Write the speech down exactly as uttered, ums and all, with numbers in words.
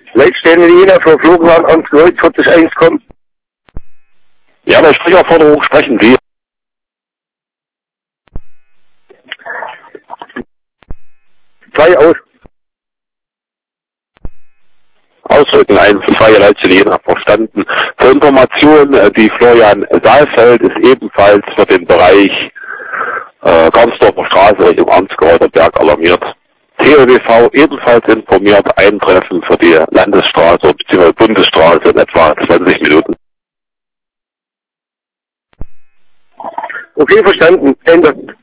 Leitstelle Jena für Flugplan ans Kreuz vierzig eins kommen. Ja, bei Sprecherforderung sprechen Sie. Zwei aus. Ausdrücken eins, zwei Leitstelle Jena verstanden. Zur Information, äh, die Florian Saalfeld ist ebenfalls für den Bereich äh, Garnsdorfer Straße Richtung Ansgauer Berg alarmiert. T O W V ebenfalls informiert, Eintreffen für die Landesstraße bzw. Bundesstraße in etwa zwanzig Minuten. Okay, verstanden. Ende.